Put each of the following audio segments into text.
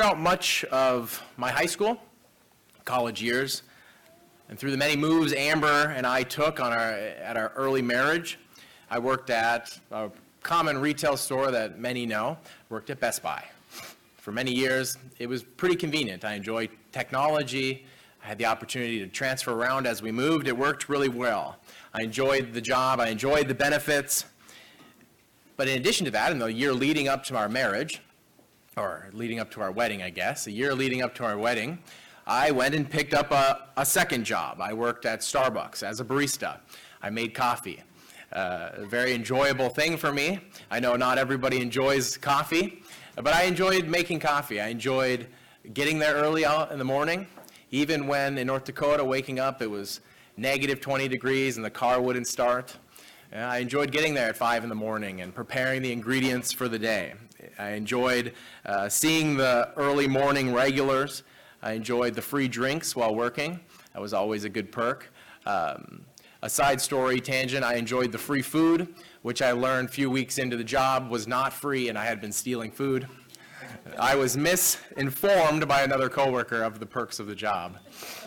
throughout much of my high school, college years, and through the many moves Amber and I took at our early marriage, I worked at a common retail store that many know, worked at Best Buy. For many years, it was pretty convenient. I enjoyed technology. I had the opportunity to transfer around as we moved. It worked really well. I enjoyed the job. I enjoyed the benefits. But in addition to that, in the year leading up to our marriage, or leading up to our wedding, I guess, a year leading up to our wedding, I went and picked up a second job. I worked at Starbucks as a barista. I made coffee. A very enjoyable thing for me. I know not everybody enjoys coffee, but I enjoyed making coffee. I enjoyed getting there early out in the morning, even when in North Dakota, waking up, it was negative 20 degrees and the car wouldn't start. I enjoyed getting there at 5 in the morning and preparing the ingredients for the day. I enjoyed seeing the early morning regulars. I enjoyed the free drinks while working. That was always a good perk. A side story tangent, I enjoyed the free food, which I learned a few weeks into the job was not free and I had been stealing food. I was misinformed by another coworker of the perks of the job.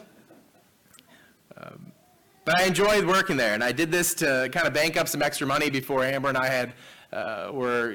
But I enjoyed working there, and I did this to kind of bank up some extra money before Amber and I were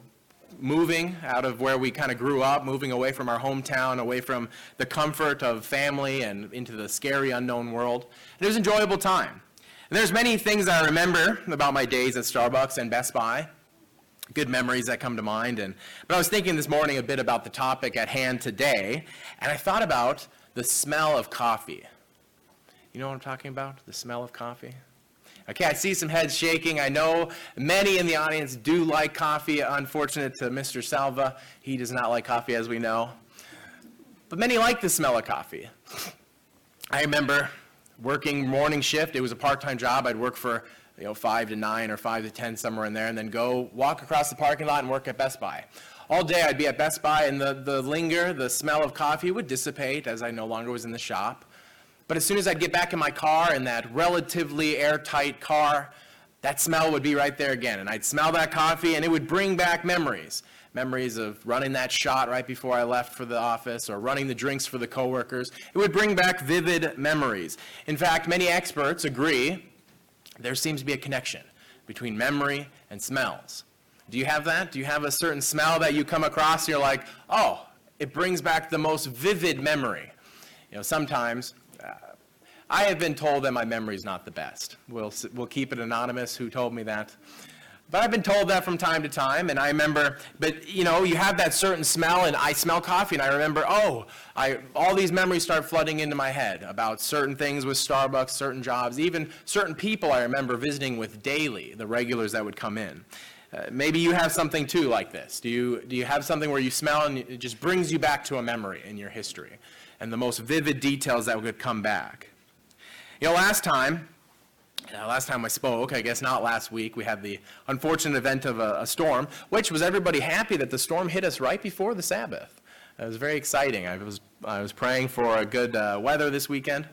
moving out of where we kind of grew up, moving away from our hometown, away from the comfort of family and into the scary unknown world. And it was an enjoyable time. And there's many things that I remember about my days at Starbucks and Best Buy, good memories that come to mind. But I was thinking this morning a bit about the topic at hand today, and I thought about the smell of coffee. You know what I'm talking about? The smell of coffee? Okay, I see some heads shaking. I know many in the audience do like coffee. Unfortunate to Mr. Salva, he does not like coffee, as we know. But many like the smell of coffee. I remember working morning shift. It was a part-time job. I'd work for 5 to 9 or 5 to 10, somewhere in there, and then go walk across the parking lot and work at Best Buy. All day I'd be at Best Buy, and the smell of coffee would dissipate as I no longer was in the shop. But as soon as I'd get back in my car, in that relatively airtight car, that smell would be right there again. And I'd smell that coffee, and it would bring back memories. Memories of running that shot right before I left for the office, or running the drinks for the coworkers. It would bring back vivid memories. In fact, many experts agree there seems to be a connection between memory and smells. Do you have that? Do you have a certain smell that you come across and you're like, oh, it brings back the most vivid memory? Sometimes I have been told that my memory is not the best. We'll keep it anonymous who told me that. But I've been told that from time to time, and I remember, you have that certain smell, and I smell coffee, and I remember, all these memories start flooding into my head about certain things with Starbucks, certain jobs, even certain people I remember visiting with daily, the regulars that would come in. Maybe you have something too like this. Do you have something where you smell and it just brings you back to a memory in your history, and the most vivid details that would come back? Last time I spoke, I guess not last week, we had the unfortunate event of a storm, which was everybody happy that the storm hit us right before the Sabbath. It was very exciting. I was praying for a good weather this weekend.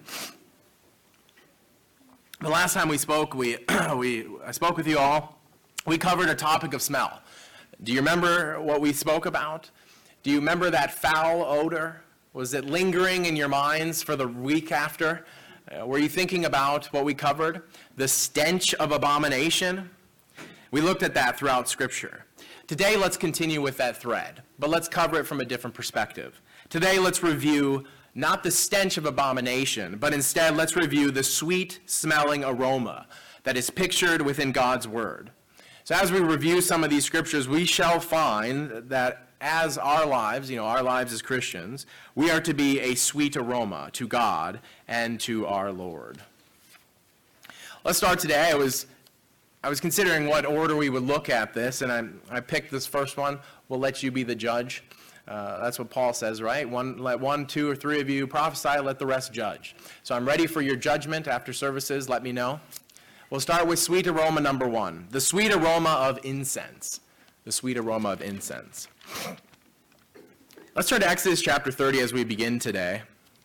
The last time we spoke, I spoke with you all. We covered a topic of smell. Do you remember what we spoke about? Do you remember that foul odor? Was it lingering in your minds for the week after? Were you thinking about what we covered? The stench of abomination? We looked at that throughout Scripture. Today, let's continue with that thread, but let's cover it from a different perspective. Today, let's review not the stench of abomination, but instead, let's review the sweet-smelling aroma that is pictured within God's Word. So as we review some of these Scriptures, we shall find that as our lives as Christians, we are to be a sweet aroma to God and to our Lord. Let's start today. I was considering what order we would look at this, and I picked this first one. We'll let you be the judge. That's what Paul says, right? Let 1, 2, or 3 of you prophesy, let the rest judge. So I'm ready for your judgment after services. Let me know. We'll start with sweet aroma number 1, the sweet aroma of incense. The sweet aroma of incense. Let's turn to Exodus chapter 30 as we begin today.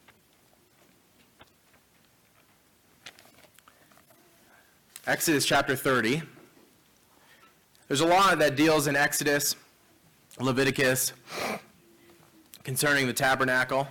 Exodus chapter 30. There's a lot that deals in Exodus, Leviticus, concerning the tabernacle.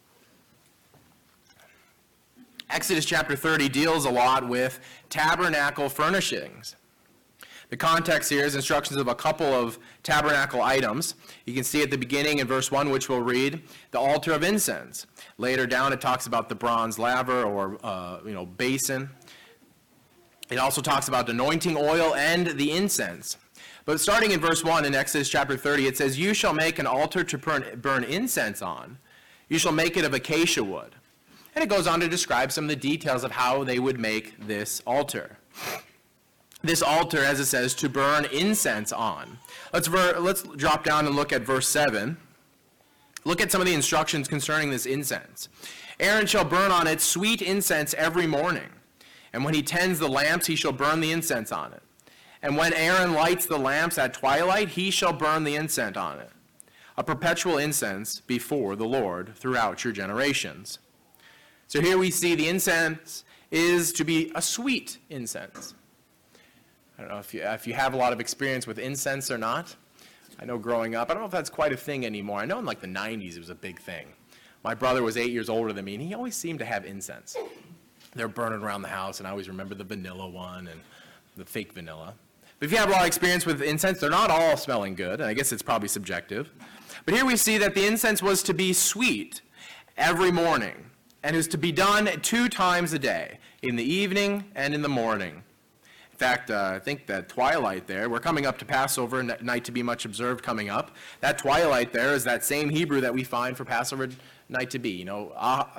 Exodus chapter 30 deals a lot with tabernacle furnishings. The context here is instructions of a couple of tabernacle items. You can see at the beginning in verse 1, which we'll read, the altar of incense. Later down, it talks about the bronze laver or basin. It also talks about anointing oil and the incense. But starting in verse 1 in Exodus chapter 30, it says, "You shall make an altar to burn incense on. You shall make it of acacia wood." And it goes on to describe some of the details of how they would make this altar. This altar, as it says, to burn incense on. Let's drop down and look at verse 7. Look at some of the instructions concerning this incense. "Aaron shall burn on it sweet incense every morning. And when he tends the lamps, he shall burn the incense on it. And when Aaron lights the lamps at twilight, he shall burn the incense on it. A perpetual incense before the Lord throughout your generations." So here we see the incense is to be a sweet incense. I don't know if you have a lot of experience with incense or not. I know growing up, I don't know if that's quite a thing anymore. I know in like the 90s it was a big thing. My brother was 8 years older than me, and he always seemed to have incense. They're burning around the house, and I always remember the vanilla one and the fake vanilla. But if you have a lot of experience with incense, they're not all smelling good, and I guess it's probably subjective. But here we see that the incense was to be sweet every morning, and is to be done 2 times a day, in the evening and in the morning. In fact, I think that twilight there, we're coming up to Passover, night to be much observed coming up. That twilight there is that same Hebrew that we find for Passover night to be. Now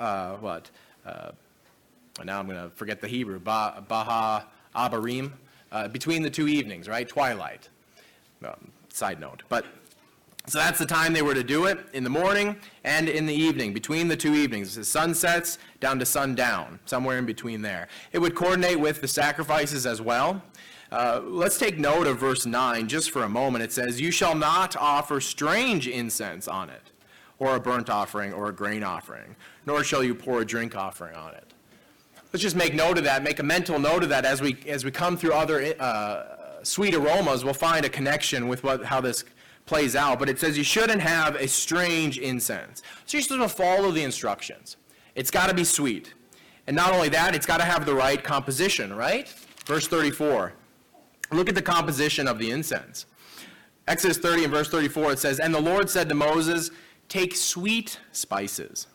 I'm going to forget the Hebrew. Baha Abarim. Between the 2 evenings, right? Twilight. Side note. So that's the time they were to do it, in the morning and in the evening, between the 2 evenings. The sun sets down to sundown, somewhere in between there. It would coordinate with the sacrifices as well. Let's take note of verse 9 just for a moment. It says, "You shall not offer strange incense on it, or a burnt offering or a grain offering, nor shall you pour a drink offering on it." Let's just make note of that, make a mental note of that as we come through other sweet aromas. We'll find a connection with how this plays out. But it says you shouldn't have a strange incense. So you're supposed to follow the instructions. It's got to be sweet. And not only that, it's got to have the right composition, right? Verse 34. Look at the composition of the incense. Exodus 30 and verse 34, it says, "And the Lord said to Moses, take sweet spices,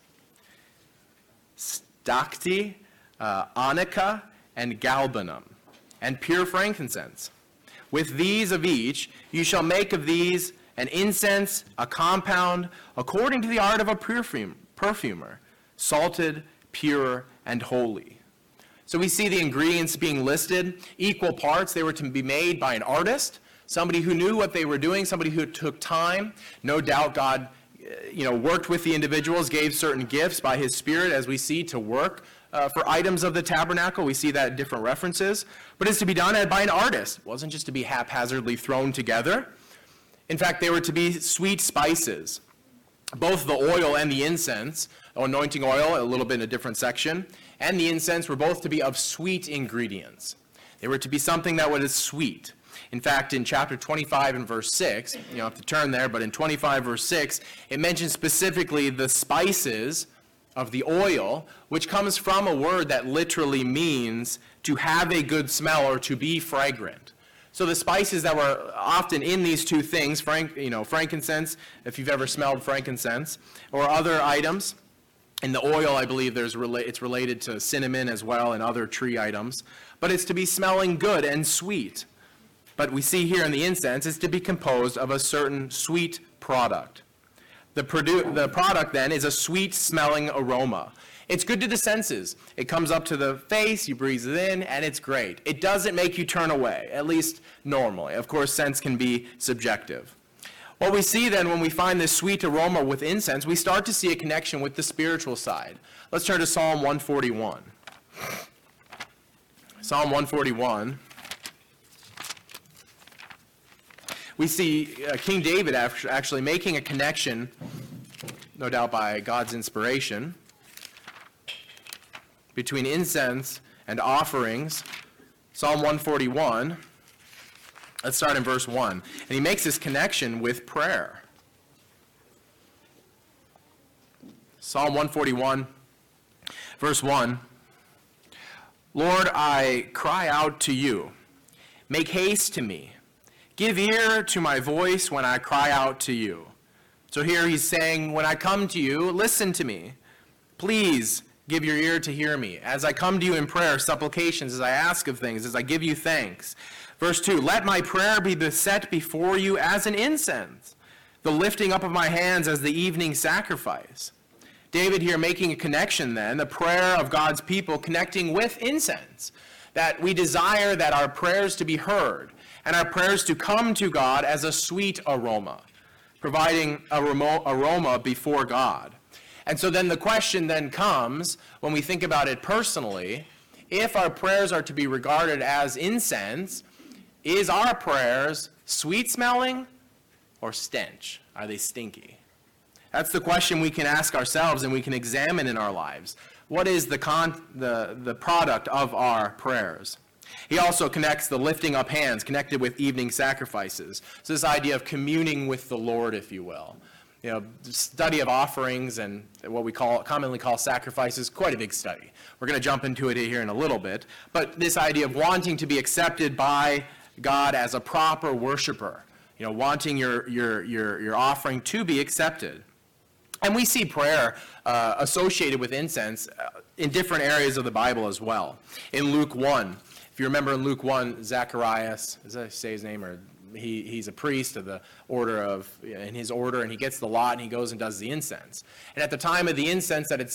stacte, onycha, and galbanum, and pure frankincense. With these of each, you shall make of these an incense, a compound, according to the art of a perfumer, salted, pure, and holy." So we see the ingredients being listed, equal parts. They were to be made by an artist, somebody who knew what they were doing, somebody who took time. No doubt God worked with the individuals, gave certain gifts by his Spirit, as we see, to work for items of the tabernacle. We see that in different references. But it's to be done by an artist. It wasn't just to be haphazardly thrown together. In fact, they were to be sweet spices. Both the oil and the incense, anointing oil, a little bit in a different section, and the incense were both to be of sweet ingredients. They were to be something that was sweet. In fact, in chapter 25 and verse 6, you don't have to turn there, but in 25 verse 6, it mentions specifically the spices of the oil, which comes from a word that literally means to have a good smell or to be fragrant. So the spices that were often in these two things, frankincense, if you've ever smelled frankincense, or other items. In the oil, I believe it's related to cinnamon as well and other tree items. But it's to be smelling good and sweet. But we see here in the incense, it's to be composed of a certain sweet product. The product then is a sweet-smelling aroma. It's good to the senses. It comes up to the face, you breathe it in, and it's great. It doesn't make you turn away, at least normally. Of course, sense can be subjective. What we see then when we find this sweet aroma with incense, we start to see a connection with the spiritual side. Let's turn to Psalm 141. Psalm 141. We see King David actually making a connection, no doubt by God's inspiration, between incense and offerings. Psalm 141, let's start in verse 1. And he makes this connection with prayer. Psalm 141, verse 1. Lord, I cry out to you. Make haste to me. Give ear to my voice when I cry out to you. So here he's saying, when I come to you, listen to me. Please give your ear to hear me. As I come to you in prayer, supplications, as I ask of things, as I give you thanks. Verse 2, let my prayer be set before you as an incense, the lifting up of my hands as the evening sacrifice. David here making a connection then, the prayer of God's people connecting with incense, that we desire that our prayers to be heard and our prayers to come to God as a sweet aroma, providing a aroma before God. And so then the question then comes, when we think about it personally, if our prayers are to be regarded as incense, is our prayers sweet smelling or stench? Are they stinky? That's the question we can ask ourselves and we can examine in our lives. What is the product of our prayers? He also connects the lifting up hands, connected with evening sacrifices. So this idea of communing with the Lord, if you will. You know, the study of offerings and what we commonly call sacrifices, quite a big study. We're going to jump into it here in a little bit. But this idea of wanting to be accepted by God as a proper worshiper, you know, wanting your offering to be accepted. And we see prayer associated with incense in different areas of the Bible as well. In Luke 1, if you remember in Luke 1, Zacharias, does I say his name? Or he's a priest of the order of, in his order, and he gets the lot and he goes and does the incense. And at the time of the incense that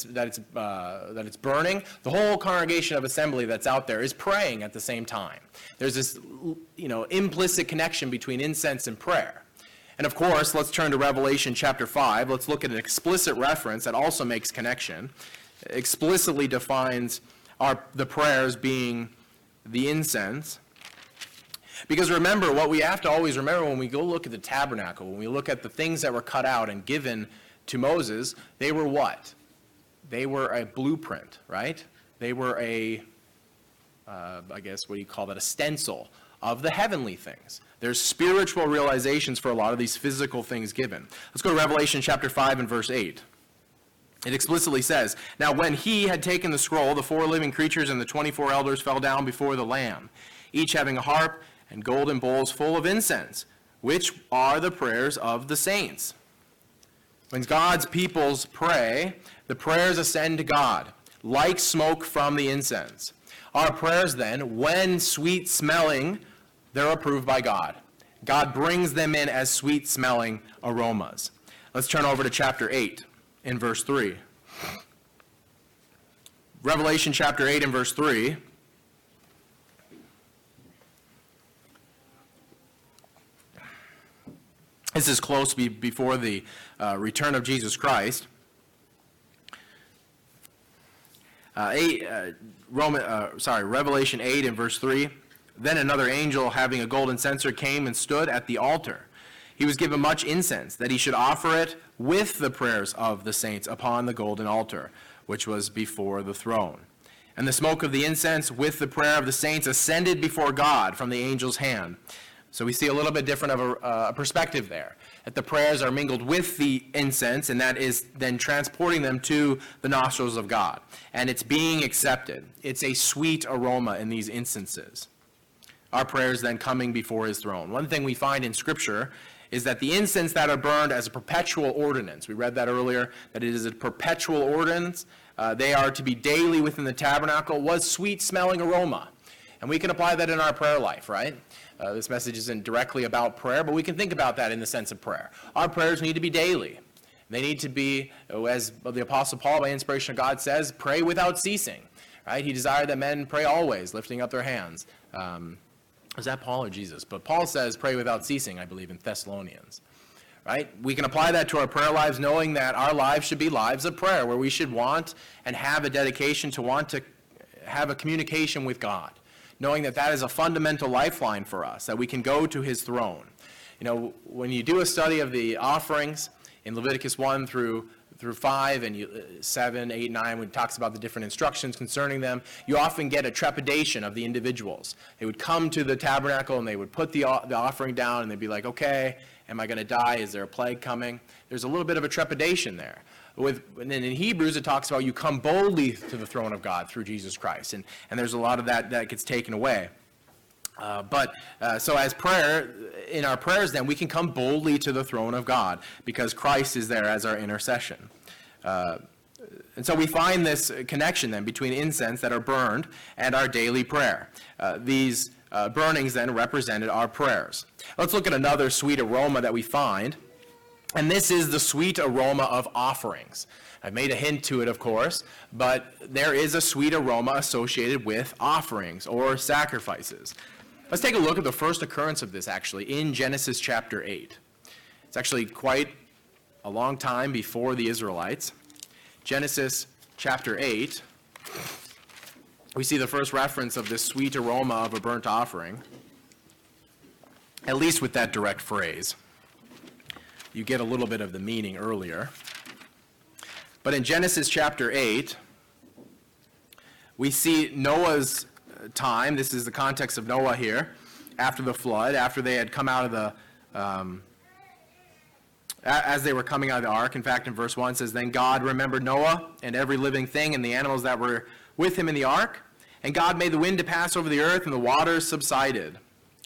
it's burning, the whole congregation of assembly that's out there is praying at the same time. There's this, implicit connection between incense and prayer. And of course, let's turn to Revelation chapter 5. Let's look at an explicit reference that also makes connection. Explicitly defines the prayers being the incense. Because remember, what we have to always remember when we go look at the tabernacle, when we look at the things that were cut out and given to Moses, they were what? They were a blueprint, right? They were a stencil of the heavenly things. There's spiritual realizations for a lot of these physical things given. Let's go to Revelation chapter 5 and verse 8. It explicitly says, now when he had taken the scroll, the 4 living creatures and the 24 elders fell down before the Lamb, each having a harp and golden bowls full of incense, which are the prayers of the saints. When God's peoples pray, the prayers ascend to God, like smoke from the incense. Our prayers then, when sweet smelling, they're approved by God. God brings them in as sweet smelling aromas. Let's turn over to chapter 8 in verse 3. Revelation chapter 8 and verse 3. This is close before the return of Jesus Christ. Revelation 8 and verse 3. Then another angel having a golden censer came and stood at the altar. He was given much incense, that he should offer it with the prayers of the saints upon the golden altar, which was before the throne. And the smoke of the incense with the prayer of the saints ascended before God from the angel's hand. So we see a little bit different of a perspective there, that the prayers are mingled with the incense, and that is then transporting them to the nostrils of God. And it's being accepted. It's a sweet aroma in these instances. Our prayers then coming before his throne. One thing we find in Scripture is that the incense that are burned as a perpetual ordinance, we read that earlier, that it is a perpetual ordinance, they are to be daily within the tabernacle, was sweet-smelling aroma. And we can apply that in our prayer life, right? This message isn't directly about prayer, but we can think about that in the sense of prayer. Our prayers need to be daily. They need to be, as the Apostle Paul, by inspiration of God, says, pray without ceasing. Right? He desired that men pray always, lifting up their hands. Is that Paul or Jesus? But Paul says, pray without ceasing, I believe, in Thessalonians. Right? We can apply that to our prayer lives, knowing that our lives should be lives of prayer, where we should want and have a dedication to want to have a communication with God, knowing that that is a fundamental lifeline for us, that we can go to his throne. You know, when you do a study of the offerings in Leviticus 1 through 5 and 7, 8, 9, when it talks about the different instructions concerning them, you often get a trepidation of the individuals. They would come to the tabernacle and they would put the offering down and they'd be like, okay, am I going to die? Is there a plague coming? There's a little bit of a trepidation there. And then in Hebrews, it talks about you come boldly to the throne of God through Jesus Christ. And there's a lot of that gets taken away. So as prayer, in our prayers then, we can come boldly to the throne of God because Christ is there as our intercession. And so we find this connection then between incense that are burned and our daily prayer. These burnings then represented our prayers. Let's look at another sweet aroma that we find, and this is the sweet aroma of offerings. I've made a hint to it, of course, but there is a sweet aroma associated with offerings or sacrifices. Let's take a look at the first occurrence of this, actually, in Genesis chapter 8. It's actually quite a long time before the Israelites. Genesis chapter 8, we see the first reference of this sweet aroma of a burnt offering, at least with that direct phrase. You get a little bit of the meaning earlier. But in Genesis chapter 8, we see Noah's time. This is the context of Noah here, after the flood, after they had come out of the as they were coming out of the ark. In fact, in verse 1 it says, "Then God remembered Noah and every living thing and the animals that were with him in the ark. And God made the wind to pass over the earth, and the waters subsided."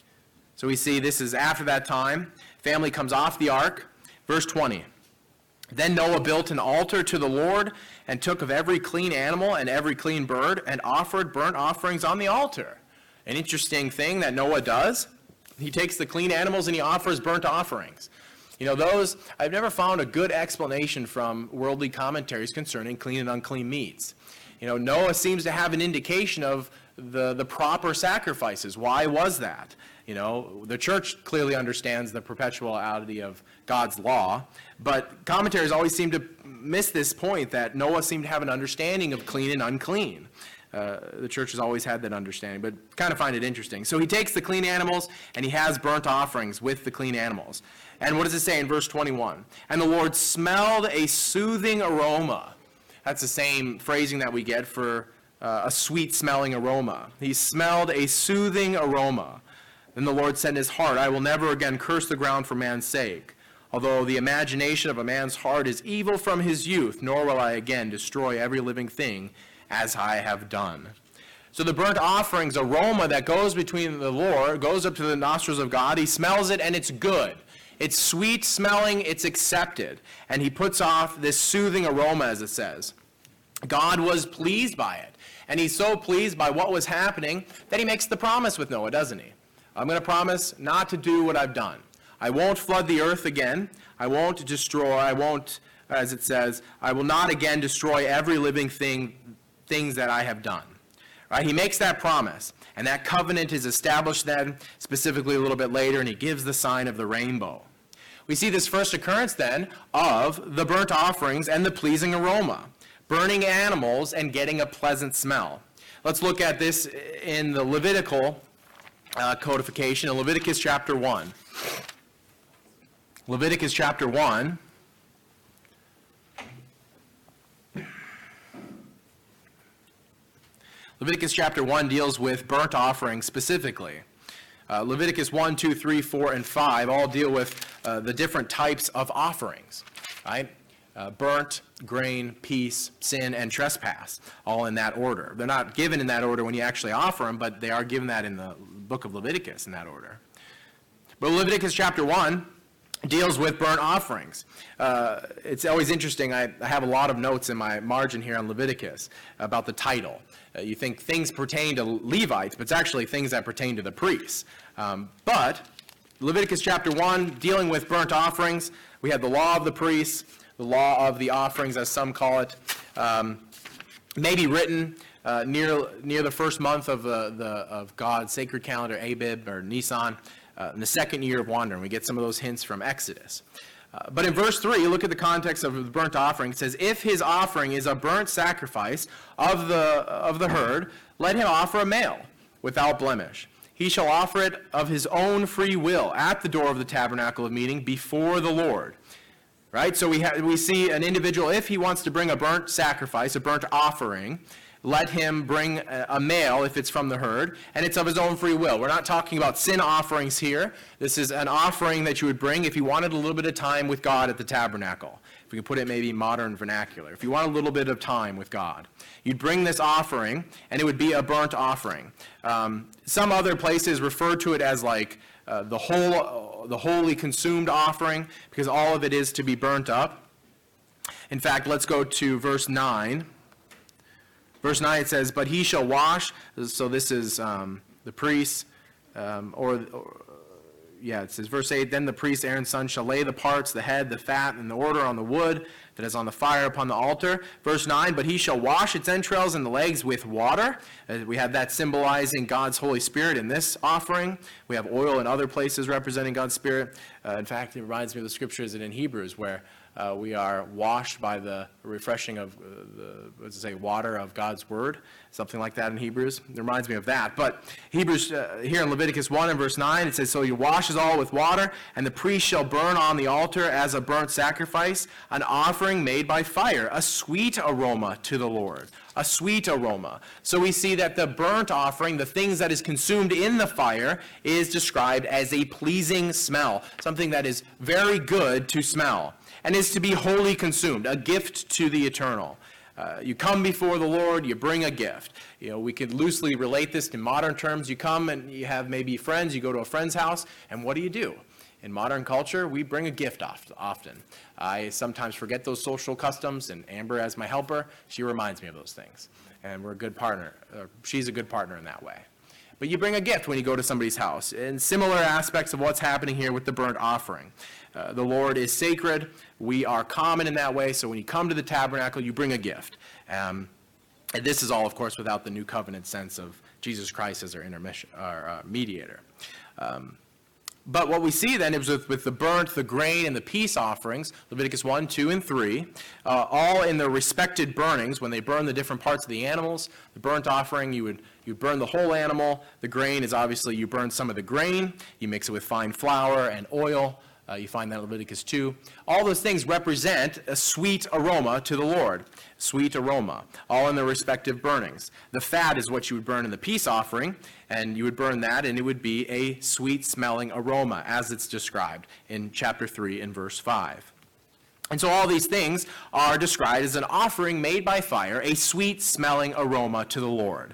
So we see this is after that time. Family comes off the ark. Verse 20. "Then Noah built an altar to the Lord and took of every clean animal and every clean bird and offered burnt offerings on the altar." An interesting thing that Noah does. He takes the clean animals and he offers burnt offerings. You know, those, I've never found a good explanation from worldly commentaries concerning clean and unclean meats. You know, Noah seems to have an indication of the proper sacrifices. Why was that? You know, the church clearly understands the perpetuality of God's law, but commentaries always seem to miss this point that Noah seemed to have an understanding of clean and unclean. The church has always had that understanding, but kind of find it interesting. So he takes the clean animals and he has burnt offerings with the clean animals. And what does it say in verse 21? "And the Lord smelled a soothing aroma." That's the same phrasing that we get for a sweet-smelling aroma. He smelled a soothing aroma. Then the Lord said in his heart, "I will never again curse the ground for man's sake. Although the imagination of a man's heart is evil from his youth, nor will I again destroy every living thing as I have done." So the burnt offerings aroma that goes between the Lord, goes up to the nostrils of God. He smells it and it's good. It's sweet smelling, it's accepted. And he puts off this soothing aroma, as it says. God was pleased by it. And he's so pleased by what was happening that he makes the promise with Noah, doesn't he? "I'm going to promise not to do what I've done. I won't flood the earth again. I won't destroy, as it says, I will not again destroy every living things that I have done." Right? He makes that promise. And that covenant is established then, specifically a little bit later, and he gives the sign of the rainbow. We see this first occurrence then of the burnt offerings and the pleasing aroma, burning animals and getting a pleasant smell. Let's look at this in the Levitical codification in Leviticus chapter 1. Leviticus chapter 1. Leviticus chapter 1 deals with burnt offerings specifically. Leviticus 1, 2, 3, 4, and 5 all deal with the different types of offerings, right? Burnt, grain, peace, sin, and trespass, all in that order. They're not given in that order when you actually offer them, but they are given that in the book of Leviticus in that order. But Leviticus chapter 1 deals with burnt offerings. It's always interesting. I have a lot of notes in my margin here on Leviticus about the title. You think things pertain to Levites, but it's actually things that pertain to the priests. But Leviticus chapter 1, dealing with burnt offerings, we have the law of the priests, the law of the offerings, as some call it, may be written near the first month of God's sacred calendar, Abib or Nisan, in the second year of wandering. We get some of those hints from Exodus. But in verse 3, you look at the context of the burnt offering. It says, "If his offering is a burnt sacrifice of the herd, let him offer a male without blemish. He shall offer it of his own free will at the door of the tabernacle of meeting before the Lord." Right? So we see an individual, if he wants to bring a burnt sacrifice, a burnt offering, let him bring a male if it's from the herd, and it's of his own free will. We're not talking about sin offerings here. This is an offering that you would bring if you wanted a little bit of time with God at the tabernacle. If we can put it maybe modern vernacular. If you want a little bit of time with God, you'd bring this offering, and it would be a burnt offering. Some other places refer to it as like the holy consumed offering, because all of it is to be burnt up. In fact, let's go to verse 9. Verse 9, it says, "But he shall wash," so this is the priest, it says, verse 8, "Then the priest, Aaron's son, shall lay the parts, the head, the fat, and the order on the wood that is on the fire upon the altar." Verse 9, "But he shall wash its entrails and the legs with water." We have that symbolizing God's Holy Spirit in this offering. We have oil in other places representing God's Spirit. In fact, it reminds me of the scriptures in Hebrews where we are washed by the refreshing of water of God's word, something like that in Hebrews. It reminds me of that. But Hebrews, here in Leviticus 1 and verse 9, it says, "So he washes all with water, and the priest shall burn on the altar as a burnt sacrifice, an offering made by fire, a sweet aroma to the Lord." A sweet aroma. So we see that the burnt offering, the things that is consumed in the fire, is described as a pleasing smell, something that is very good to smell, and is to be wholly consumed, a gift to the eternal. You come before the Lord, you bring a gift. We could loosely relate this to modern terms. You come and you have maybe friends, you go to a friend's house, and what do? In modern culture, we bring a gift often. I sometimes forget those social customs, and Amber, as my helper, she reminds me of those things. And we're a good partner. She's a good partner in that way. But you bring a gift when you go to somebody's house. And similar aspects of what's happening here with the burnt offering. The Lord is sacred. We are common in that way. So when you come to the tabernacle, you bring a gift. And this is all, of course, without the new covenant sense of Jesus Christ as our mediator. But what we see then is with the burnt, the grain, and the peace offerings, Leviticus 1, 2, and 3, all in their respected burnings, when they burn the different parts of the animals. The burnt offering, you burn the whole animal. The grain is obviously you burn some of the grain. You mix it with fine flour and oil. You find that in Leviticus 2. All those things represent a sweet aroma to the Lord. Sweet aroma, all in their respective burnings. The fat is what you would burn in the peace offering, and you would burn that, and it would be a sweet-smelling aroma, as it's described in chapter 3 and verse 5. And so all these things are described as an offering made by fire, a sweet-smelling aroma to the Lord.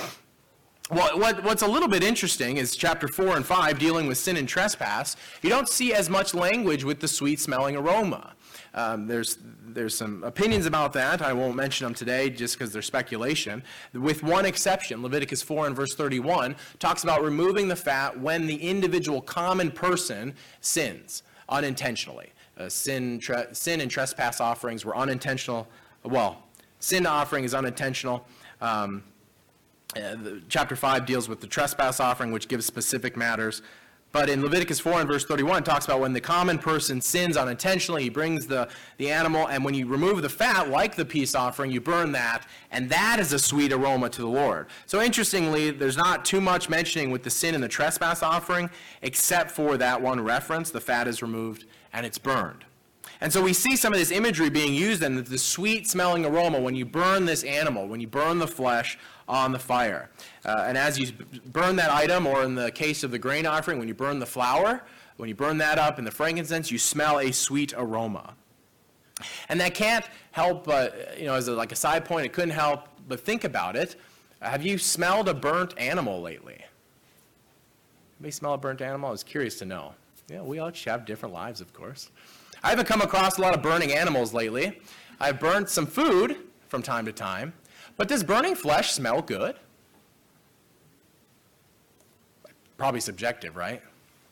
Well, what's a little bit interesting is chapter 4 and 5, dealing with sin and trespass. You don't see as much language with the sweet-smelling aroma. There's some opinions about that. I won't mention them today just because they're speculation. With one exception, Leviticus 4 and verse 31 talks about removing the fat when the individual common person sins unintentionally. Sin and trespass offerings were unintentional. Well, sin offering is unintentional. Chapter 5 deals with the trespass offering, which gives specific matters. But in Leviticus 4 and verse 31, it talks about when the common person sins unintentionally, he brings the animal, and when you remove the fat, like the peace offering, you burn that, and that is a sweet aroma to the Lord. So interestingly, there's not too much mentioning with the sin and the trespass offering, except for that one reference. The fat is removed, and it's burned. And so we see some of this imagery being used, and the sweet-smelling aroma when you burn this animal, when you burn the flesh on the fire. And as you burn that item, or in the case of the grain offering, when you burn the flour, when you burn that up in the frankincense, you smell a sweet aroma. And that can't help, as like a side point, it couldn't help but think about it. Have you smelled a burnt animal lately? Anybody smell a burnt animal? I was curious to know. Yeah, we all have different lives, of course. I haven't come across a lot of burning animals lately. I've burnt some food from time to time. But does burning flesh smell good? Probably subjective, right?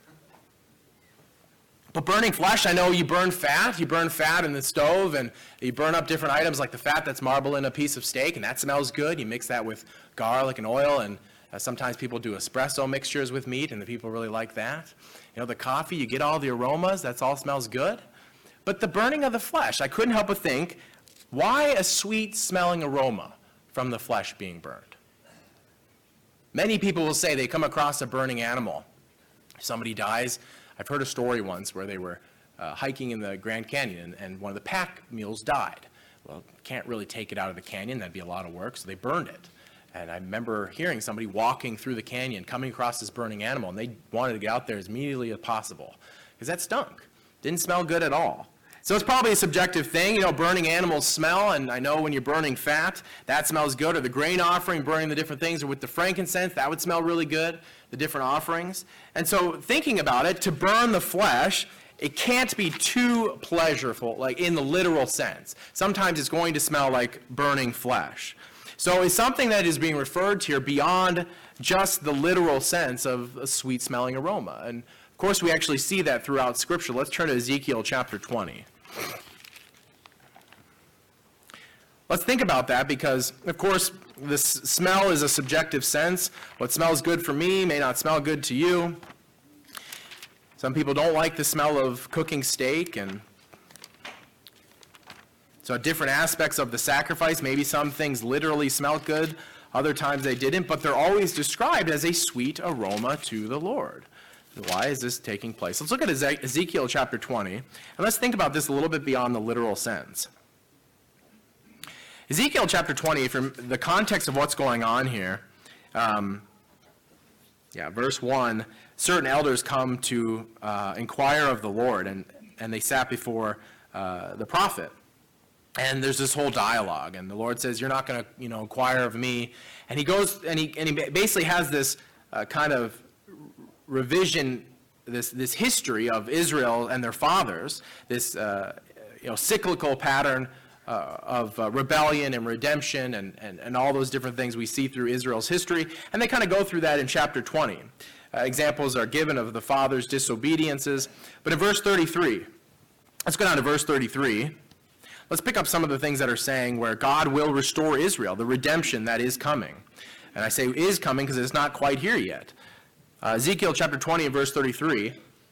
But burning flesh, I know you burn fat. You burn fat in the stove, and you burn up different items like the fat that's marbled in a piece of steak, and that smells good. You mix that with garlic and oil, and sometimes people do espresso mixtures with meat, and the people really like that. The coffee, you get all the aromas. That all smells good. But the burning of the flesh, I couldn't help but think, why a sweet-smelling aroma from the flesh being burned? Many people will say they come across a burning animal. Somebody dies. I've heard a story once where they were hiking in the Grand Canyon, and one of the pack mules died. well, can't really take it out of the canyon. That'd be a lot of work. So they burned it. And I remember hearing somebody walking through the canyon, coming across this burning animal, and they wanted to get out there as immediately as possible because that stunk. Didn't smell good at all. So it's probably a subjective thing. You know, burning animals smell, and I know when you're burning fat, that smells good. Or the grain offering, burning the different things, or with the frankincense, that would smell really good, the different offerings. And so thinking about it, to burn the flesh, it can't be too pleasurable, like in the literal sense. Sometimes it's going to smell like burning flesh. So it's something that is being referred to here beyond just the literal sense of a sweet-smelling aroma. And, of course, we actually see that throughout Scripture. Let's turn to Ezekiel chapter 20. Let's think about that because, of course, this smell is a subjective sense. What smells good for me may not smell good to you. Some people don't like the smell of cooking steak, and so different aspects of the sacrifice, maybe some things literally smelled good, other times they didn't, but they're always described as a sweet aroma to the Lord. Why is this taking place? Let's look at Ezekiel chapter 20, and let's think about this a little bit beyond the literal sense. Ezekiel chapter 20, from the context of what's going on here, verse 1, certain elders come to inquire of the Lord, and they sat before the prophet. And there's this whole dialogue, and the Lord says, you're not going to, inquire of me. And he goes, and he basically has this kind of revision, this history of Israel and their fathers, this cyclical pattern of rebellion and redemption and all those different things we see through Israel's history. And they kind of go through that in chapter 20. Examples are given of the fathers' disobediences. But in verse 33, let's go down to verse 33. Let's pick up some of the things that are saying where God will restore Israel, the redemption that is coming. And I say is coming because it's not quite here yet. Ezekiel chapter 20 and verse 33.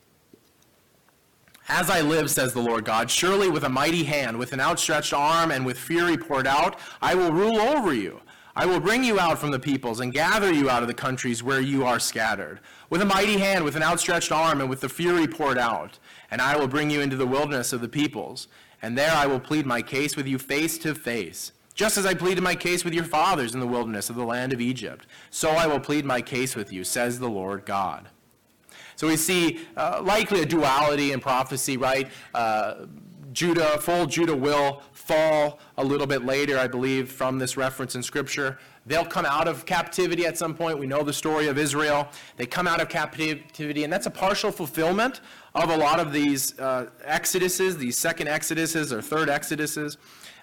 As I live, says the Lord God, surely with a mighty hand, with an outstretched arm, and with fury poured out, I will rule over you. I will bring you out from the peoples and gather you out of the countries where you are scattered. With a mighty hand, with an outstretched arm, and with the fury poured out. And I will bring you into the wilderness of the peoples. And there I will plead my case with you face to face. Just as I pleaded my case with your fathers in the wilderness of the land of Egypt, so I will plead my case with you, says the Lord God. So we see likely a duality in prophecy, right? Full Judah will fall a little bit later, I believe, from this reference in Scripture. They'll come out of captivity at some point. We know the story of Israel. They come out of captivity, and that's a partial fulfillment of a lot of these exoduses, these second exoduses or third exoduses.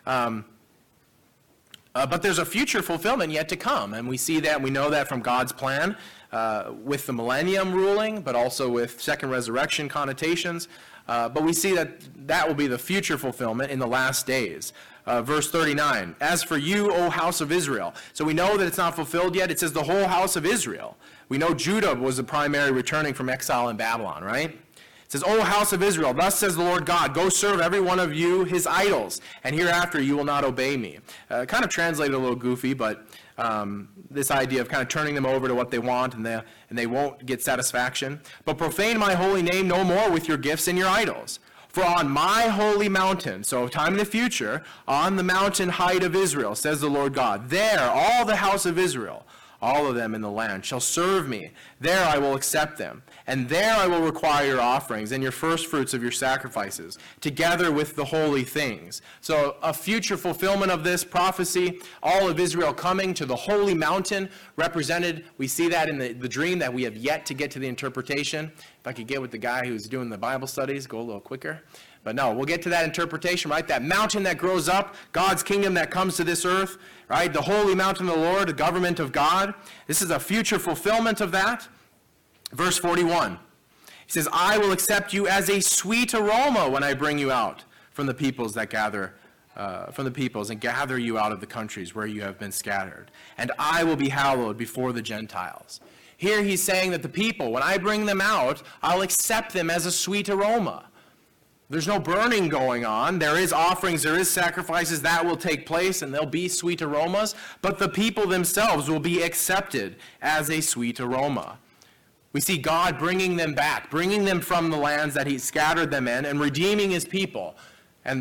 But there's a future fulfillment yet to come, and we see that, and we know that from God's plan with the millennium ruling, but also with second resurrection connotations. But we see that will be the future fulfillment in the last days. Verse 39, as for you, O house of Israel. So we know that it's not fulfilled yet. It says the whole house of Israel. We know Judah was the primary returning from exile in Babylon, right? It says, O house of Israel, thus says the Lord God, go serve every one of you his idols, and hereafter you will not obey me. Kind of translated a little goofy, but this idea of kind of turning them over to what they want, and they won't get satisfaction. But profane my holy name no more with your gifts and your idols. For on my holy mountain, so time in the future, on the mountain height of Israel, says the Lord God, there all the house of Israel, all of them in the land, shall serve me. There I will accept them. And there I will require your offerings and your first fruits of your sacrifices, together with the holy things. So a future fulfillment of this prophecy, all of Israel coming to the holy mountain, represented, we see that in the dream that we have yet to get to the interpretation. If I could get with the guy who's doing the Bible studies, go a little quicker. But no, we'll get to that interpretation, right? That mountain that grows up, God's kingdom that comes to this earth, right? The holy mountain of the Lord, the government of God. This is a future fulfillment of that. Verse 41, he says, I will accept you as a sweet aroma when I bring you out from the peoples that gather, and gather you out of the countries where you have been scattered. And I will be hallowed before the Gentiles. Here he's saying that the people, when I bring them out, I'll accept them as a sweet aroma. There's no burning going on. There is offerings, there is sacrifices that will take place, and there'll be sweet aromas, but the people themselves will be accepted as a sweet aroma. We see God bringing them back, bringing them from the lands that he scattered them in, and redeeming his people. And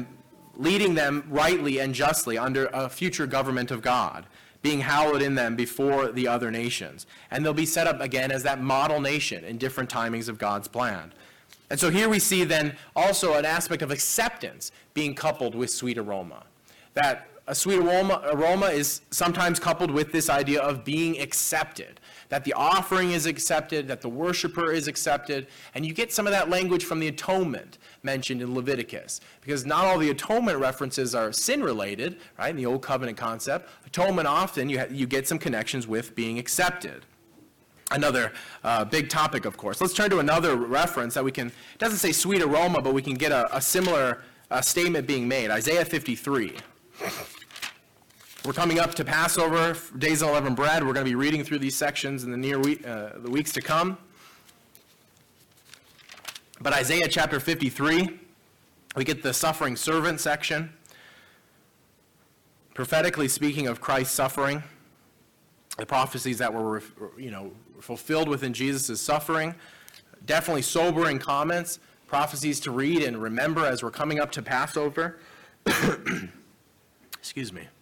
leading them rightly and justly under a future government of God, being hallowed in them before the other nations. And they'll be set up again as that model nation in different timings of God's plan. And so here we see then also an aspect of acceptance being coupled with sweet aroma. That a sweet aroma is sometimes coupled with this idea of being accepted, that the offering is accepted, that the worshiper is accepted, and you get some of that language from the atonement mentioned in Leviticus, because not all the atonement references are sin-related, right, in the Old Covenant concept. Atonement often, you get some connections with being accepted. Another big topic, of course. Let's turn to another reference that we can, it doesn't say sweet aroma, but we can get a similar statement being made. Isaiah 53. We're coming up to Passover, Days of Unleavened Bread. We're going to be reading through these sections in the weeks to come. But Isaiah chapter 53, we get the suffering servant section, prophetically speaking of Christ's suffering, the prophecies that were, fulfilled within Jesus' suffering. Definitely sobering comments, prophecies to read and remember as we're coming up to Passover. Excuse me.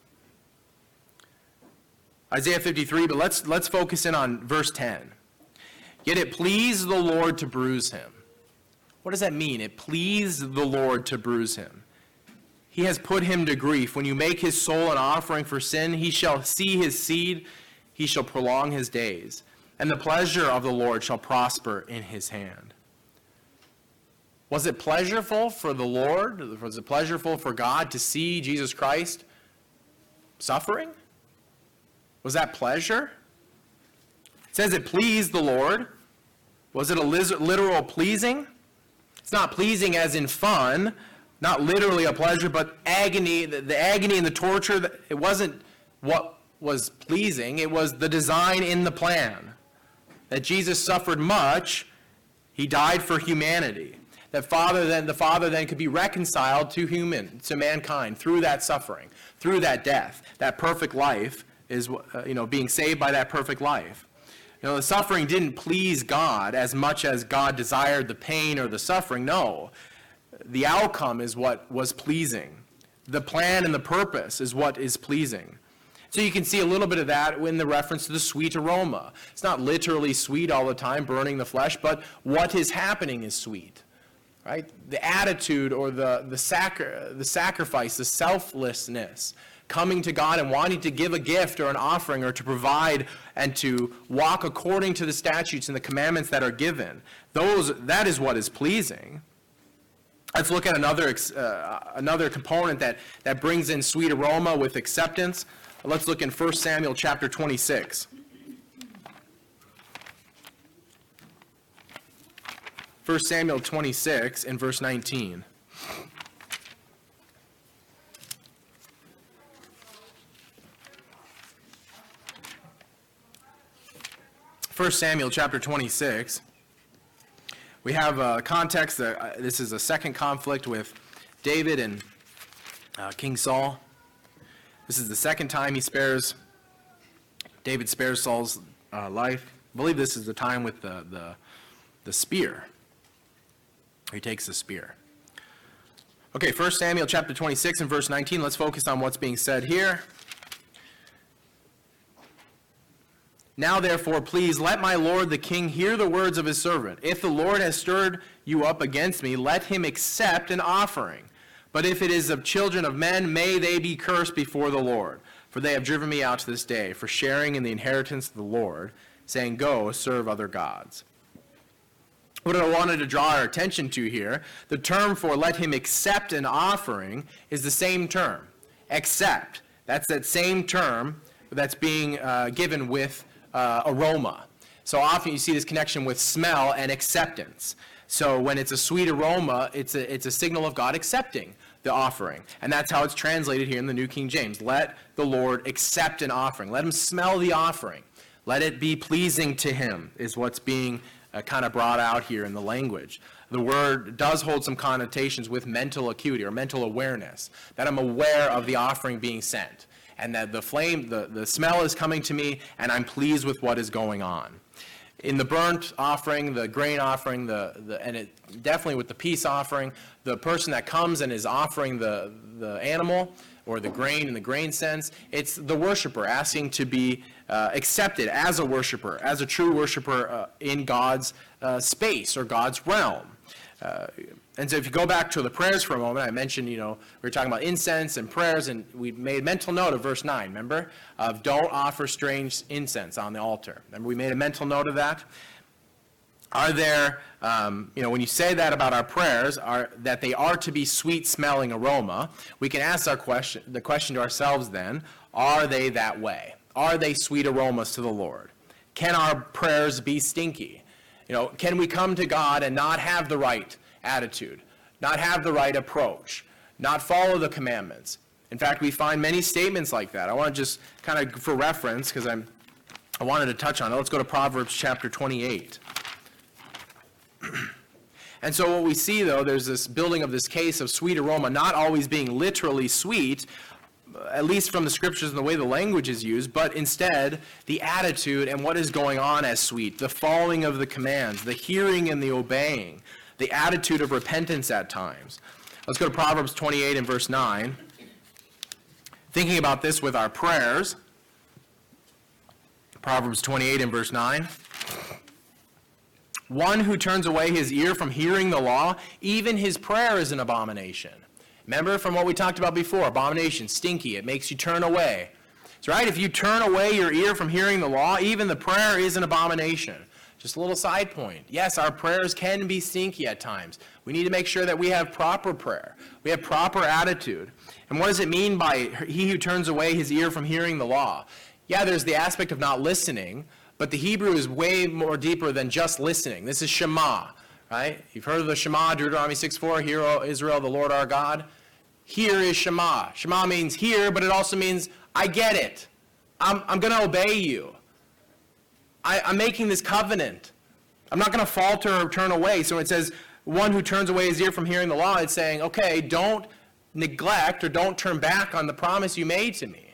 Isaiah 53, but let's focus in on verse 10. Yet it pleased the Lord to bruise him. What does that mean? It pleased the Lord to bruise him. He has put him to grief. When you make his soul an offering for sin, he shall see his seed, he shall prolong his days, and the pleasure of the Lord shall prosper in his hand. Was it pleasurable for the Lord? Was it pleasurable for God to see Jesus Christ suffering? Was that pleasure? It says it pleased the Lord. Was it a literal pleasing? It's not pleasing as in fun, not literally a pleasure, but agony, the agony and the torture, it wasn't what was pleasing. It was the design in the plan. That Jesus suffered much, he died for humanity. That the Father then could be reconciled to mankind through that suffering, through that death. That perfect life is, being saved by that perfect life. The suffering didn't please God as much as God desired the pain or the suffering. No, the outcome is what was pleasing. The plan and the purpose is what is pleasing. So you can see a little bit of that in the reference to the sweet aroma. It's not literally sweet all the time, burning the flesh, but what is happening is sweet. Right? The attitude or the sacrifice, the selflessness, coming to God and wanting to give a gift or an offering or to provide and to walk according to the statutes and the commandments that are given. That is what is pleasing. Let's look at another component that brings in sweet aroma with acceptance. Let's look in 1 Samuel chapter 26. 1 Samuel 26 and verse 19. 1 Samuel chapter 26. We have a context that this is a second conflict with David and King Saul. This is the second time David spares Saul's life. I believe this is the time with the spear. He takes the spear. Okay, 1 Samuel chapter 26 and verse 19. Let's focus on what's being said here. Now therefore, please let my lord the king hear the words of his servant. If the Lord has stirred you up against me, let him accept an offering. But if it is of children of men, may they be cursed before the Lord. For they have driven me out to this day, for sharing in the inheritance of the Lord, saying, go, serve other gods. What I wanted to draw our attention to here, the term for let him accept an offering is the same term. Accept. That's that same term that's being given with aroma. So often you see this connection with smell and acceptance. So when it's a sweet aroma, it's a signal of God accepting the offering. And that's how it's translated here in the New King James. Let the Lord accept an offering. Let him smell the offering. Let it be pleasing to him is what's being kind of brought out here in the language. The word does hold some connotations with mental acuity or mental awareness, that I'm aware of the offering being sent. And that the smell is coming to me, and I'm pleased with what is going on. In the burnt offering, the grain offering, and it definitely with the peace offering, the person that comes and is offering the animal or the grain in the grain sense, it's the worshiper asking to be accepted as a worshiper, as a true worshiper in God's space or God's realm. And so if you go back to the prayers for a moment, I mentioned, we were talking about incense and prayers, and we made mental note of verse 9, remember? Of don't offer strange incense on the altar. Remember, we made a mental note of that? Are there, when you say that about our prayers, that they are to be sweet-smelling aroma, we can ask the question to ourselves then, are they that way? Are they sweet aromas to the Lord? Can our prayers be stinky? Can we come to God and not have the right attitude, not have the right approach, not follow the commandments? In fact, we find many statements like that. I want to just kind of, for reference, because I wanted to touch on it. Let's go to Proverbs chapter 28. And so what we see, though, there's this building of this case of sweet aroma not always being literally sweet, at least from the scriptures and the way the language is used, but instead the attitude and what is going on as sweet, the following of the commands, the hearing and the obeying, the attitude of repentance at times. Let's go to Proverbs 28 and verse 9. Thinking about this with our prayers, Proverbs 28 and verse 9. One who turns away his ear from hearing the law, even his prayer is an abomination. Remember from what we talked about before, abomination, stinky, it makes you turn away. That's right, if you turn away your ear from hearing the law, even the prayer is an abomination. Just a little side point. Yes, our prayers can be stinky at times. We need to make sure that we have proper prayer. We have proper attitude. And what does it mean by he who turns away his ear from hearing the law? Yeah, there's the aspect of not listening, but the Hebrew is way more deeper than just listening. This is Shema, right? You've heard of the Shema, Deuteronomy 6:4, Hear, O Israel, the Lord our God. Here is Shema. Shema means hear, but it also means I get it. I'm going to obey you. I'm making this covenant. I'm not going to falter or turn away. So it says, one who turns away his ear from hearing the law, it's saying, okay, don't neglect or don't turn back on the promise you made to me.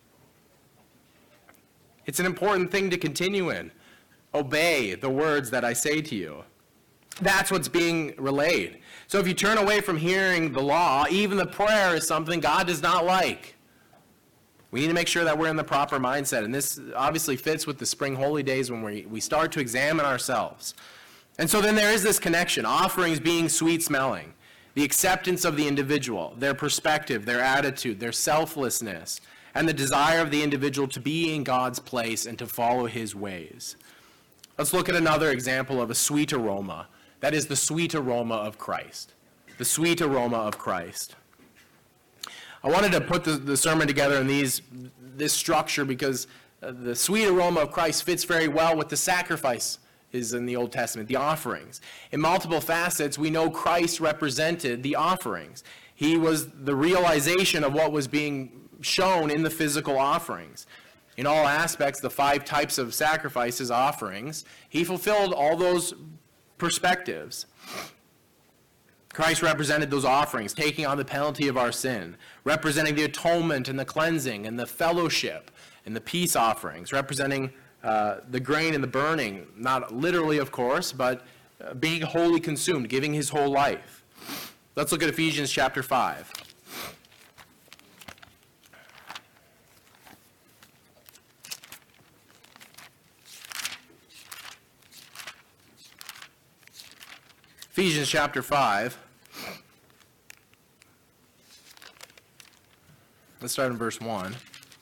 It's an important thing to continue in. Obey the words that I say to you. That's what's being relayed. So if you turn away from hearing the law, even the prayer is something God does not like. We need to make sure that we're in the proper mindset. And this obviously fits with the spring holy days when we start to examine ourselves. And so then there is this connection, offerings being sweet smelling, the acceptance of the individual, their perspective, their attitude, their selflessness, and the desire of the individual to be in God's place and to follow his ways. Let's look at another example of a sweet aroma. That is the sweet aroma of Christ. The sweet aroma of Christ. I wanted to put the sermon together in this structure because the sweet aroma of Christ fits very well with the sacrifice is in the Old Testament, the offerings. In multiple facets, we know Christ represented the offerings. He was the realization of what was being shown in the physical offerings. In all aspects, the 5 types of sacrifices, offerings, he fulfilled all those perspectives. Christ represented those offerings, taking on the penalty of our sin, representing the atonement and the cleansing and the fellowship and the peace offerings, representing the grain and the burning, not literally, of course, but being wholly consumed, giving his whole life. Let's look at Ephesians chapter 5. Ephesians chapter 5. Let's start in verse 1.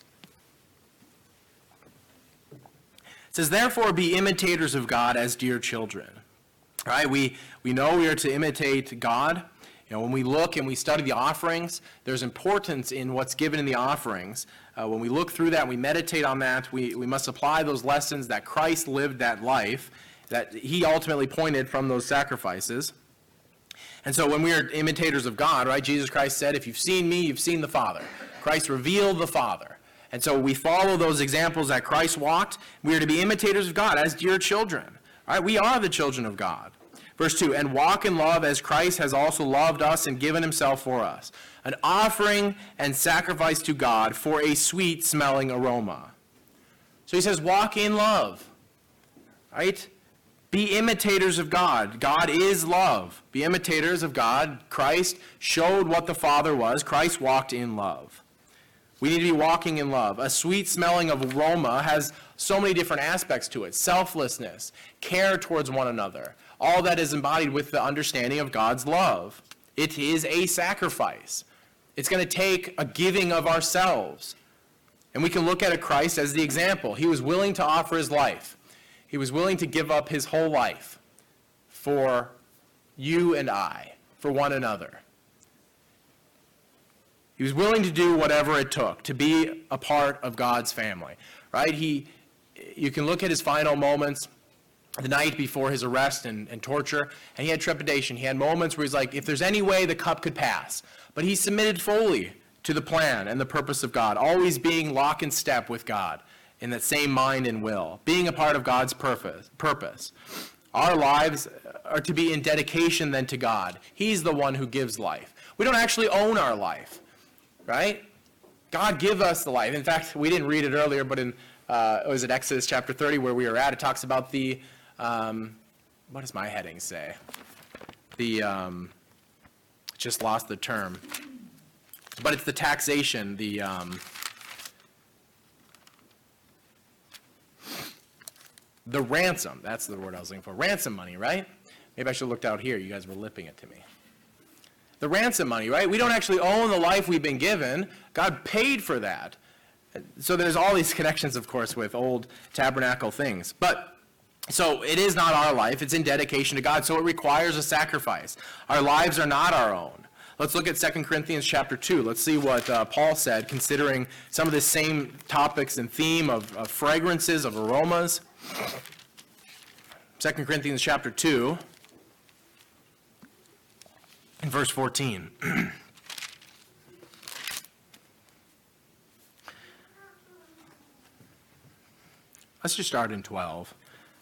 It says, therefore be imitators of God as dear children. All right, we know we are to imitate God. When we look and we study the offerings, there's importance in what's given in the offerings. When we look through that, we meditate on that, we must apply those lessons that Christ lived that life, that he ultimately pointed from those sacrifices. And so when we are imitators of God, right, Jesus Christ said, if you've seen me, you've seen the Father. Christ revealed the Father. And so we follow those examples that Christ walked. We are to be imitators of God as dear children. All right, we are the children of God. Verse 2, and walk in love as Christ has also loved us and given himself for us, an offering and sacrifice to God for a sweet-smelling aroma. So he says, walk in love. right? Be imitators of God. God is love. Be imitators of God. Christ showed what the Father was. Christ walked in love. We need to be walking in love. A sweet-smelling of aroma has so many different aspects to it. Selflessness, care towards one another. All that is embodied with the understanding of God's love. It is a sacrifice. It's going to take a giving of ourselves. And we can look at Christ as the example. He was willing to offer his life. He was willing to give up his whole life for you and I, for one another. He was willing to do whatever it took to be a part of God's family, right? You can look at his final moments, the night before his arrest and torture, and he had trepidation. He had moments where he's like, if there's any way the cup could pass. But he submitted fully to the plan and the purpose of God, always being lock and step with God in that same mind and will, being a part of God's purpose. Our lives are to be in dedication then to God. He's the one who gives life. We don't actually own our life, right? God give us the life. In fact, we didn't read it earlier, but in was it Exodus chapter 30 where we were at, it talks about the, what does my heading say? Just lost the term. But it's the taxation, the ransom. That's the word I was looking for. Ransom money, right? Maybe I should have looked out here. You guys were lipping it to me. The ransom money, right? We don't actually own the life we've been given. God paid for that. So there's all these connections, of course, with old tabernacle things. But so it is not our life. It's in dedication to God. So it requires a sacrifice. Our lives are not our own. Let's look at 2 Corinthians chapter 2. Let's see what Paul said, considering some of the same topics and theme of fragrances, of aromas. 2 Corinthians chapter 2, in verse 14. Let's just start in 12.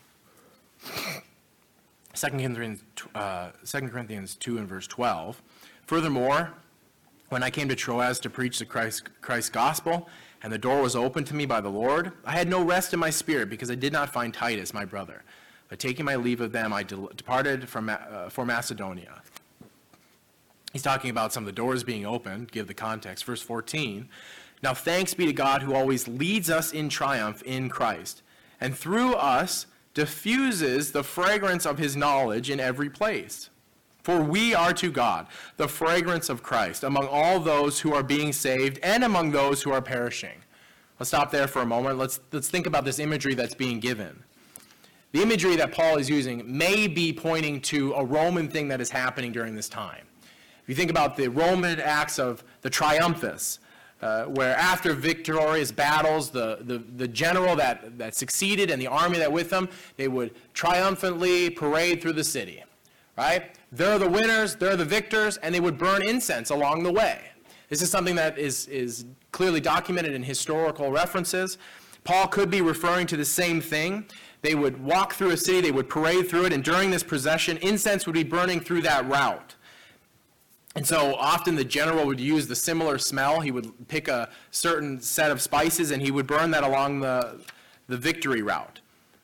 2 Corinthians 2 and verse 12. Furthermore, when I came to Troas to preach the Christ's gospel, and the door was opened to me by the Lord, I had no rest in my spirit because I did not find Titus, my brother. But taking my leave of them, I departed for Macedonia. He's talking about some of the doors being opened. Give the context. Verse 14. Now thanks be to God who always leads us in triumph in Christ, and through us diffuses the fragrance of his knowledge in every place. For we are to God the fragrance of Christ among all those who are being saved and among those who are perishing. Let's stop there for a moment. Let's think about this imagery that's being given. The imagery that Paul is using may be pointing to a Roman thing that is happening during this time. If you think about the Roman acts of the triumphus, where after victorious battles, the general that succeeded and the army that with them, they would triumphantly parade through the city, right? They're the winners, they're the victors, and they would burn incense along the way. This is something that is clearly documented in historical references. Paul could be referring to the same thing. They would walk through a city, they would parade through it, and during this procession, incense would be burning through that route. And so often the general would use the similar smell. He would pick a certain set of spices and he would burn that along the victory route.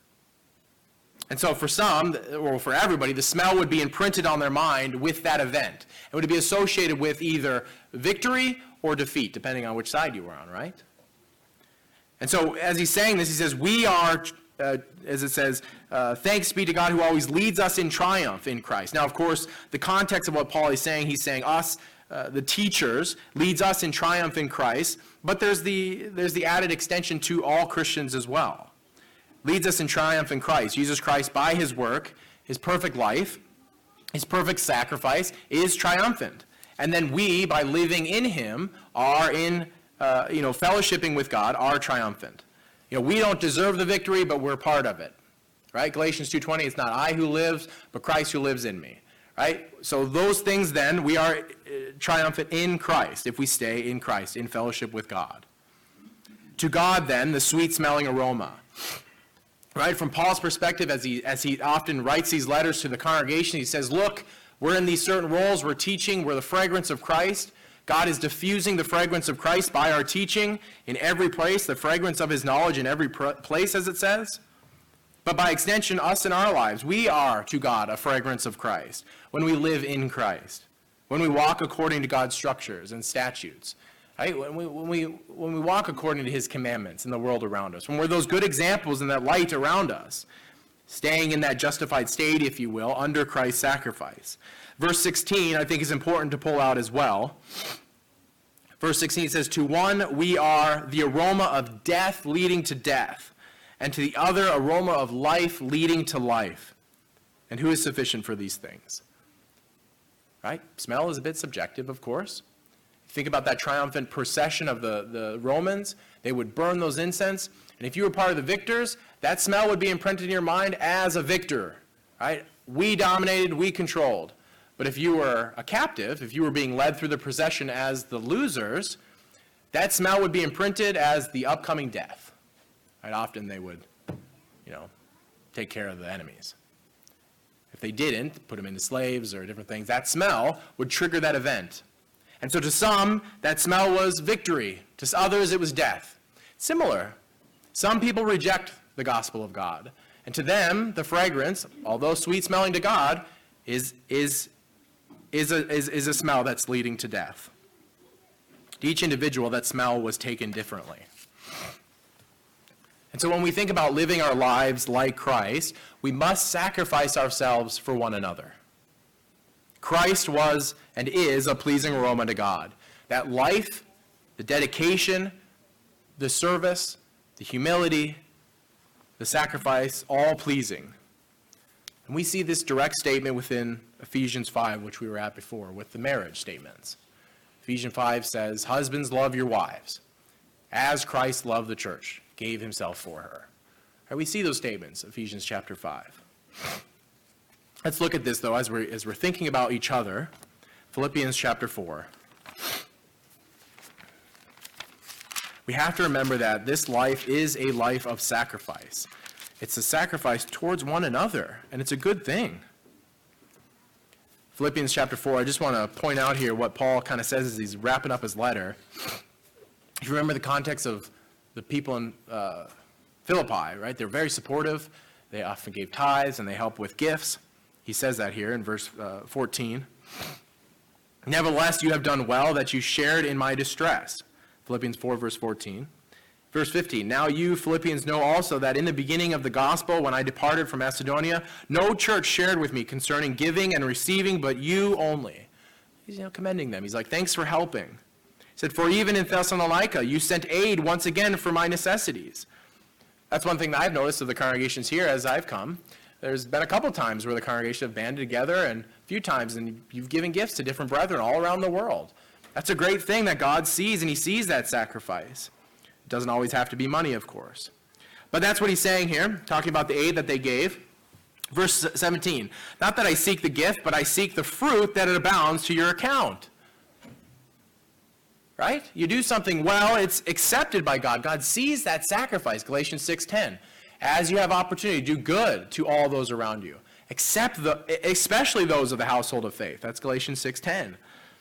And so for some, or for everybody, the smell would be imprinted on their mind with that event. It would be associated with either victory or defeat, depending on which side you were on, right? And so as he's saying this, he says, we are, as it says, thanks be to God who always leads us in triumph in Christ. Now, of course, the context of what Paul is saying, he's saying us, the teachers, leads us in triumph in Christ, but there's the added extension to all Christians as well. Leads us in triumph in Christ. Jesus Christ, by his work, his perfect life, his perfect sacrifice, is triumphant. And then we, by living in him, are in, fellowshipping with God, are triumphant. We don't deserve the victory, but we're part of it. Right? Galatians 2:20, it's not I who lives, but Christ who lives in me. Right? So those things then, we are triumphant in Christ, if we stay in Christ, in fellowship with God. To God then, the sweet-smelling aroma. Right? From Paul's perspective, as he often writes these letters to the congregation, he says, look, we're in these certain roles, we're teaching, we're the fragrance of Christ. God is diffusing the fragrance of Christ by our teaching in every place, the fragrance of his knowledge in every place, as it says. But by extension, us in our lives, we are to God a fragrance of Christ when we live in Christ, when we walk according to God's structures and statutes, right? When we walk according to his commandments in the world around us, when we're those good examples in that light around us, staying in that justified state, if you will, under Christ's sacrifice. Verse 16, I think, is important to pull out as well. Verse 16 says, to one we are the aroma of death leading to death, and to the other aroma of life leading to life. And who is sufficient for these things? Right? Smell is a bit subjective, of course. Think about that triumphant procession of the Romans. They would burn those incense, and if you were part of the victors, that smell would be imprinted in your mind as a victor, right? We dominated, we controlled. But if you were a captive, if you were being led through the procession as the losers, that smell would be imprinted as the upcoming death. Right? Often they would, take care of the enemies. If they didn't, put them into slaves or different things, that smell would trigger that event. And so to some, that smell was victory. To others, it was death. Similar. Some people reject the gospel of God. And to them, the fragrance, although sweet-smelling to God, is a smell that's leading to death. To each individual, that smell was taken differently. And so when we think about living our lives like Christ, we must sacrifice ourselves for one another. Christ was and is a pleasing aroma to God. That life, the dedication, the service, the humility, the sacrifice, all pleasing. And we see this direct statement within Ephesians 5, which we were at before, with the marriage statements. Ephesians 5 says, husbands, love your wives, as Christ loved the church, gave himself for her. Right, we see those statements, Ephesians chapter 5. Let's look at this, though, as we're thinking about each other. Philippians chapter 4. We have to remember that this life is a life of sacrifice. It's a sacrifice towards one another, and it's a good thing. Philippians chapter 4, I just want to point out here what Paul kind of says as he's wrapping up his letter. If you remember the context of the people in Philippi, right? They're very supportive. They often gave tithes, and they help with gifts. He says that here in verse 14. Nevertheless, you have done well that you shared in my distress. Philippians 4, verse 14. Verse 15, now you Philippians know also that in the beginning of the gospel, when I departed from Macedonia, no church shared with me concerning giving and receiving, but you only. He's commending them. He's like, thanks for helping. He said, for even in Thessalonica, you sent aid once again for my necessities. That's one thing that I've noticed of the congregations here as I've come. There's been a couple times where the congregation have banded together, and a few times, and you've given gifts to different brethren all around the world. That's a great thing that God sees, and he sees that sacrifice. It doesn't always have to be money, of course. But that's what he's saying here, talking about the aid that they gave. Verse 17, not that I seek the gift, but I seek the fruit that it abounds to your account. Right? You do something well, it's accepted by God. God sees that sacrifice, Galatians 6:10. As you have opportunity, do good to all those around you. Especially those of the household of faith. That's Galatians 6:10.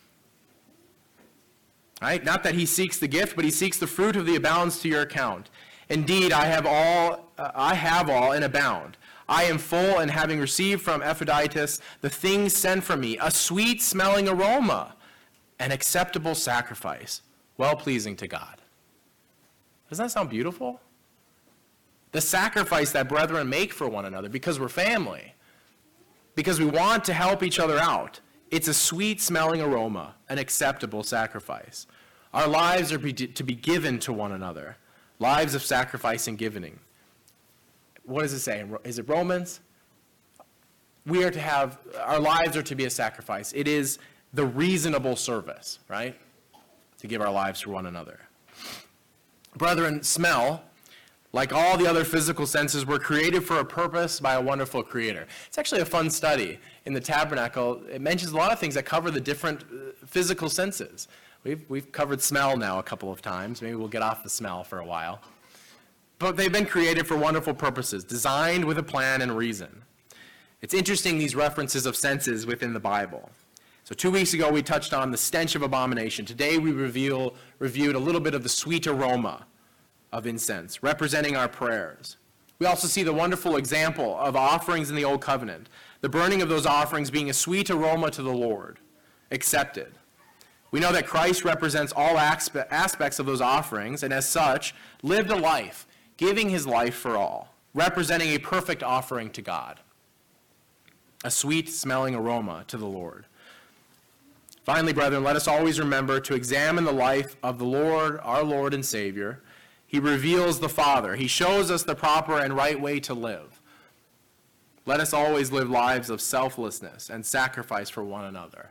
Right? Not that he seeks the gift, but he seeks the fruit of the abounds to your account. Indeed, I have all and abound. I am full, and having received from Epaphroditus the things sent from me, a sweet-smelling aroma, an acceptable sacrifice, well-pleasing to God. Doesn't that sound beautiful? The sacrifice that brethren make for one another because we're family, because we want to help each other out. It's a sweet-smelling aroma, an acceptable sacrifice. Our lives are to be given to one another, lives of sacrifice and giving. What does it say? Is it Romans? We are to have, our lives are to be a sacrifice. It is the reasonable service, right? To give our lives for one another. Brethren, smell, like all the other physical senses, were created for a purpose by a wonderful creator. It's actually a fun study in the Tabernacle. It mentions a lot of things that cover the different physical senses. We've covered smell now a couple of times. Maybe we'll get off the smell for a while. But they've been created for wonderful purposes, designed with a plan and reason. It's interesting, these references of senses within the Bible. So 2 weeks ago, we touched on the stench of abomination. Today, we reviewed a little bit of the sweet aroma of incense, representing our prayers. We also see the wonderful example of offerings in the Old Covenant, the burning of those offerings being a sweet aroma to the Lord, accepted. We know that Christ represents all aspects of those offerings, and as such, lived a life, giving his life for all, representing a perfect offering to God, a sweet-smelling aroma to the Lord. Finally, brethren, let us always remember to examine the life of the Lord, our Lord and Savior. He reveals the Father. He shows us the proper and right way to live. Let us always live lives of selflessness and sacrifice for one another.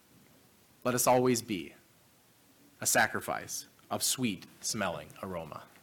Let us always be a sacrifice of sweet-smelling aroma.